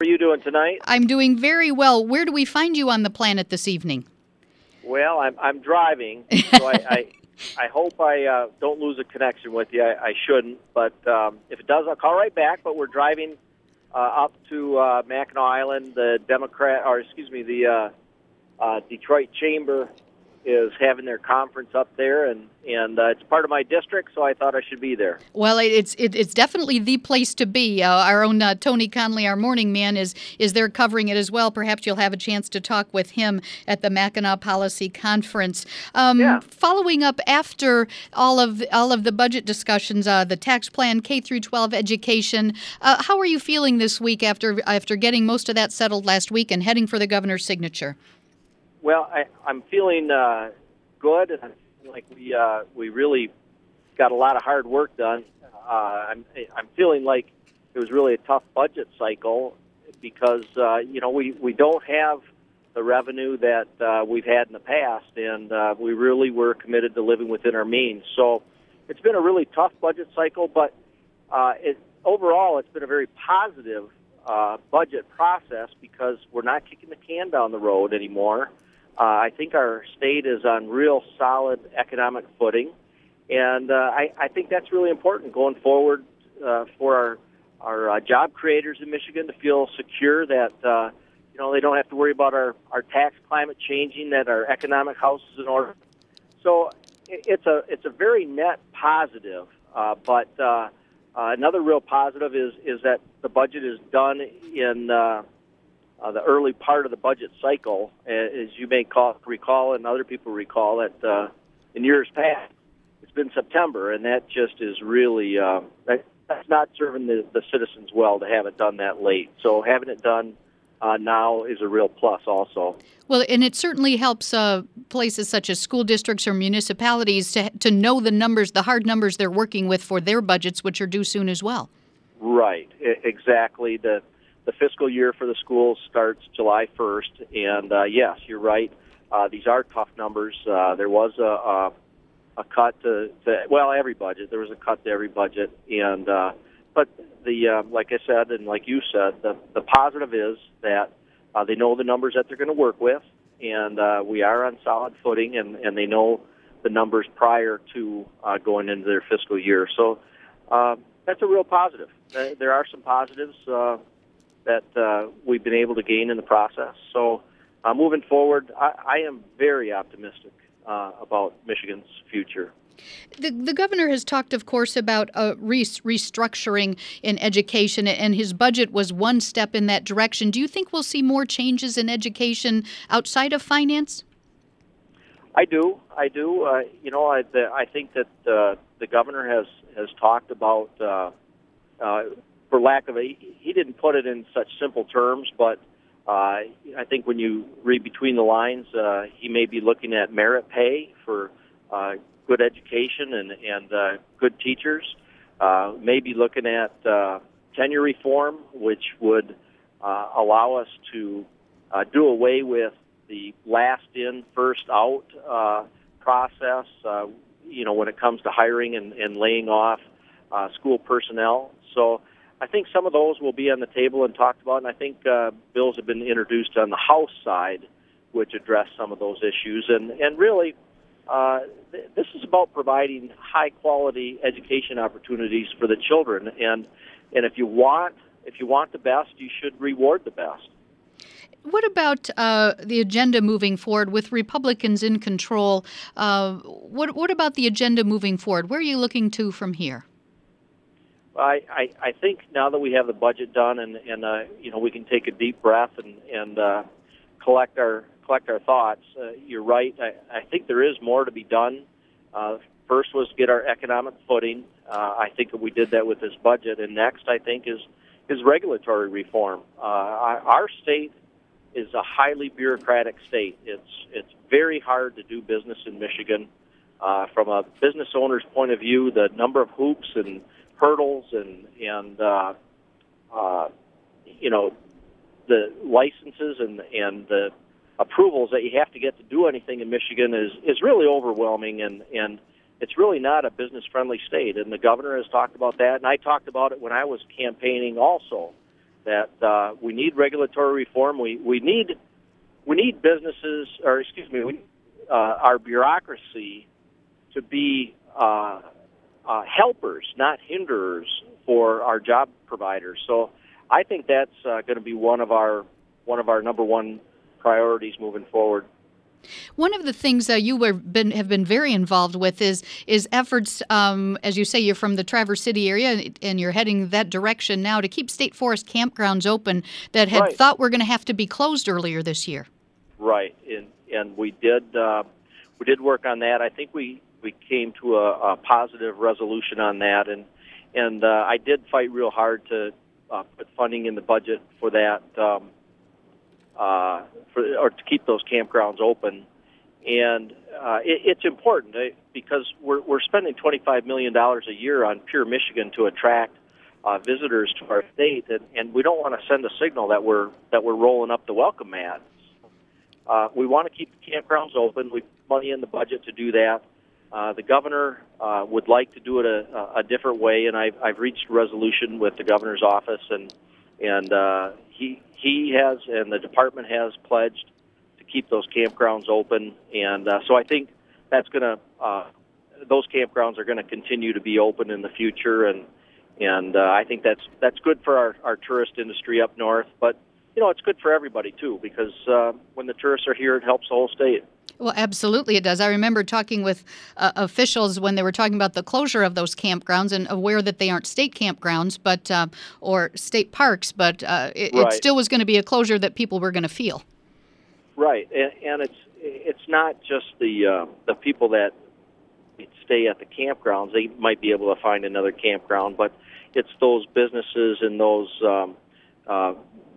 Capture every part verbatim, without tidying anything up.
you doing tonight? I'm doing very well. Where do we find you on the planet this evening? Well, I'm I'm driving, so I I, I hope I uh, don't lose a connection with you. I, I shouldn't, but um, if it does, I'll call right back. But we're driving uh, up to uh, Mackinac Island. The Democrat, or excuse me, the uh, uh, Detroit Chamber is having their conference up there, and and uh, it's part of my district, so I thought I should be there. Well, it's it, it's definitely the place to be. Uh, our own uh, Tony Conley, our morning man, is is there covering it as well. Perhaps you'll have a chance to talk with him at the Mackinac Policy Conference. Um, yeah. Following up after all of all of the budget discussions, uh, the tax plan, K through twelve education. Uh, how are you feeling this week after after getting most of that settled last week and heading for the governor's signature? Well, I, I'm feeling uh, good, and I feel like we uh, we really got a lot of hard work done. Uh, I'm I'm feeling like it was really a tough budget cycle because uh, you know we, we don't have the revenue that uh, we've had in the past, and uh, we really were committed to living within our means. So it's been a really tough budget cycle, but uh, it, overall it's been a very positive uh, budget process because we're not kicking the can down the road anymore. Uh, I think our state is on real solid economic footing, and uh, I, I think that's really important going forward uh, for our, our uh, job creators in Michigan to feel secure that uh, you know they don't have to worry about our, our tax climate changing, that our economic house is in order. So it, it's a it's a very net positive, uh, but uh, uh, another real positive is is that the budget is done in Uh, Uh, the early part of the budget cycle, as you may call, recall, and other people recall, that uh, in years past, it's been September, and that just is really, uh, that, that's not serving the, the citizens well to have it done that late. So having it done uh, now is a real plus also. Well, and it certainly helps uh, places such as school districts or municipalities to, to know the numbers, the hard numbers they're working with for their budgets, which are due soon as well. Right, I- exactly. The The fiscal year for the schools starts July first, and uh, yes, you're right. Uh, these are tough numbers. Uh, there was a, a, a cut to, to, well, every budget. There was a cut to every budget, and uh, but the uh, like I said, and like you said, the, the positive is that uh, they know the numbers that they're going to work with, and uh, we are on solid footing, and, and they know the numbers prior to uh, going into their fiscal year. So uh, that's a real positive. Uh, there are some positives. Uh, that uh, we've been able to gain in the process. So uh, moving forward, I, I am very optimistic uh, about Michigan's future. The, the governor has talked, of course, about a re- restructuring in education, and his budget was one step in that direction. Do you think we'll see more changes in education outside of finance? I do. I do. Uh, you know, I, the, I think that uh, the governor has, has talked about uh, uh, for lack of a, he didn't put it in such simple terms, but uh, I think when you read between the lines, uh, he may be looking at merit pay for uh, good education and, and uh, good teachers, uh, maybe looking at uh, tenure reform, which would uh, allow us to uh, do away with the last in, first out uh, process, uh, you know, when it comes to hiring and, and laying off uh, school personnel. So I think some of those will be on the table and talked about, and I think uh, bills have been introduced on the House side which address some of those issues. And, and really, uh, th- this is about providing high-quality education opportunities for the children. And, and if you want, if you want the best, you should reward the best. What about uh, the agenda moving forward with Republicans in control? Uh, what, what about the agenda moving forward? Where are you looking to from here? I, I, I think now that we have the budget done and, and uh, you know, we can take a deep breath and, and uh, collect our collect our thoughts, uh, you're right. I, I think there is more to be done. Uh, first was get our economic footing. Uh, I think that we did that with this budget. And next, I think, is, is regulatory reform. Uh, our state is a highly bureaucratic state. It's, it's very hard to do business in Michigan. Uh, from a business owner's point of view, the number of hoops and hurdles and and uh, uh, you know the licenses and and the approvals that you have to get to do anything in Michigan is is really overwhelming, and and it's really not a business friendly state. And the governor has talked about that, and I talked about it when I was campaigning also, that uh, we need regulatory reform. We we need we need businesses, or excuse me, we, uh, our bureaucracy to be uh, uh, helpers, not hinderers, for our job providers. So I think that's uh, going to be one of our one of our number one priorities moving forward. One of the things uh, you were been, have been very involved with is is efforts, um, as you say, you're from the Traverse City area and you're heading that direction now to keep state forest campgrounds open that had Right. thought were going to have to be closed earlier this year. Right, and and we did uh, we did work on that. I think we, we came to a, a positive resolution on that, and and uh, I did fight real hard to uh, put funding in the budget for that. Um, Uh, for, or to keep those campgrounds open, and uh, it, it's important eh, because we're we're spending twenty-five million dollars a year on Pure Michigan to attract uh, visitors to our state, and, and we don't want to send a signal that we're that we're rolling up the welcome mat. Uh, we want to keep the campgrounds open. We put money in the budget to do that. Uh, the governor uh, would like to do it a, a different way, and I've I've reached a resolution with the governor's office, and and uh, he. He has, and the department has pledged to keep those campgrounds open, and uh, so I think that's going to, uh, those campgrounds are going to continue to be open in the future, and and uh, I think that's that's good for our, our tourist industry up north, but you know it's good for everybody too, because uh, when the tourists are here, it helps the whole state. Well, absolutely it does. I remember talking with uh, officials when they were talking about the closure of those campgrounds, and aware that they aren't state campgrounds, but uh, or state parks, but uh, it, Right. it still was going to be a closure that people were going to feel. Right, and, and it's it's not just the uh, the people that stay at the campgrounds. They might be able to find another campground, but it's those businesses and those um, uh,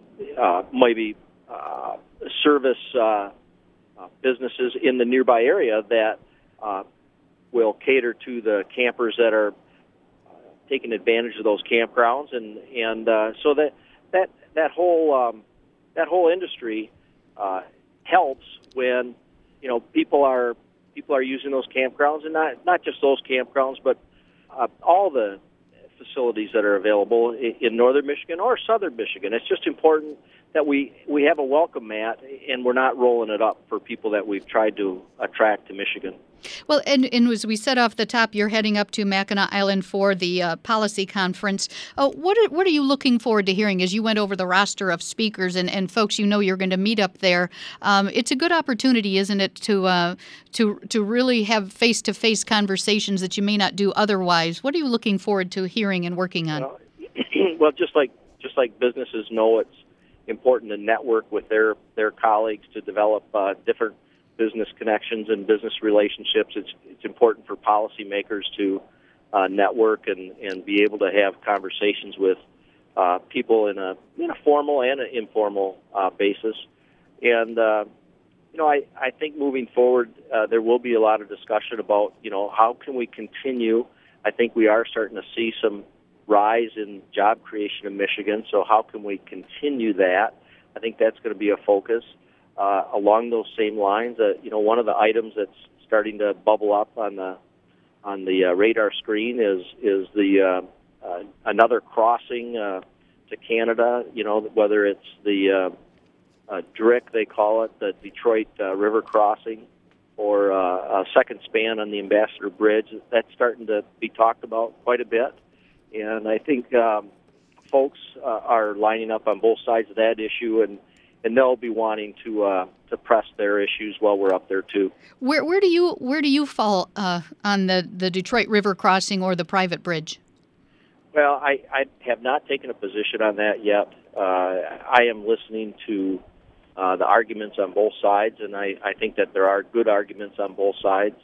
uh, maybe uh, service. Uh, Uh, businesses in the nearby area that uh, will cater to the campers that are uh, taking advantage of those campgrounds, and and uh, so that that that whole um, that whole industry uh, helps when you know people are people are using those campgrounds, and not not just those campgrounds, but uh, all the facilities that are available in, in northern Michigan or southern Michigan. It's just important that we, we have a welcome mat, and we're not rolling it up for people that we've tried to attract to Michigan. Well, and, and as we said off the top, you're heading up to Mackinac Island for the uh, policy conference. Uh, what, are, what are you looking forward to hearing as you went over the roster of speakers and, and folks you know you're going to meet up there? Um, it's a good opportunity, isn't it, to uh, to to really have face-to-face conversations that you may not do otherwise. What are you looking forward to hearing and working on? Well, well just like just like businesses know it's important to network with their, their colleagues to develop uh, different business connections and business relationships. It's it's important for policymakers to uh, network and, and be able to have conversations with uh, people in a in a formal and an informal uh, basis. And uh, you know, I, I think moving forward, uh, there will be a lot of discussion about you know how can we continue. I think we are starting to see some rise in job creation in Michigan. So how can we continue that? I think that's going to be a focus. Uh, along those same lines, uh, you know, one of the items that's starting to bubble up on the on the uh, radar screen is is the uh, uh, another crossing uh, to Canada. You know, whether it's the uh, uh, D R I C, they call it, the Detroit uh, River crossing, or uh, a second span on the Ambassador Bridge. That's starting to be talked about quite a bit, and I think um, folks uh, are lining up on both sides of that issue, and and they'll be wanting to uh, to press their issues while we're up there too. Where where do you where do you fall uh, on the, the Detroit River crossing or the private bridge? Well, I, I have not taken a position on that yet. Uh, I am listening to uh, the arguments on both sides, and I, I think that there are good arguments on both sides.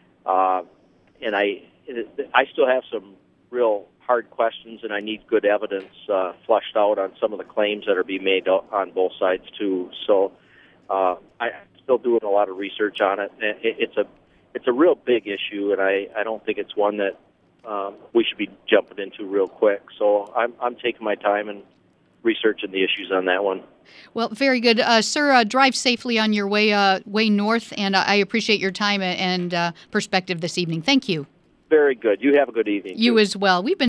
Uh, and I I still have some real hard questions, and I need good evidence uh, fleshed out on some of the claims that are being made on both sides too. So uh, I'm still doing a lot of research on it. It's a it's a real big issue, and I, I don't think it's one that um, we should be jumping into real quick. So I'm I'm taking my time and researching the issues on that one. Well, very good, uh, sir. Uh, drive safely on your way uh, way north, and I appreciate your time and uh, perspective this evening. Thank you. Very good. You have a good evening. You too. as well. We've been